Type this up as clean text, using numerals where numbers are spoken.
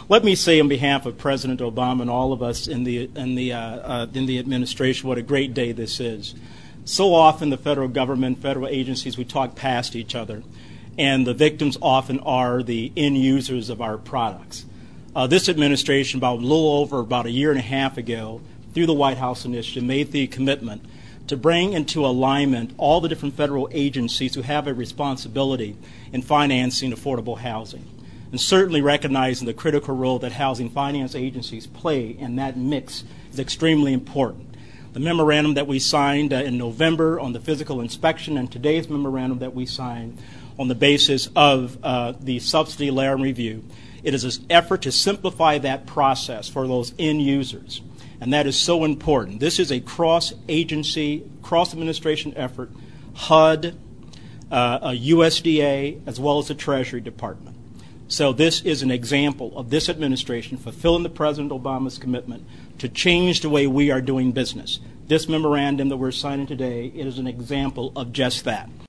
Let me say on behalf of President Obama and all of us in the administration what a great day this is. So often the federal government, federal agencies, we talk past each other, and the victims often are the end users of our products. This administration, about a year and a half ago, through the White House initiative, made the commitment to bring into alignment all the different federal agencies who have a responsibility in financing affordable housing, and certainly recognizing the critical role that housing finance agencies play in that mix is extremely important. The memorandum that we signed in November on the physical inspection and today's memorandum that we signed on the basis of the subsidy layer and review, it is an effort to simplify that process for those end users. And that is so important. This is a cross-agency, cross-administration effort, HUD, USDA, as well as the Treasury Department. So this is an example of this administration fulfilling the President Obama's commitment to change the way we are doing business. This memorandum that we're signing today, it is an example of just that.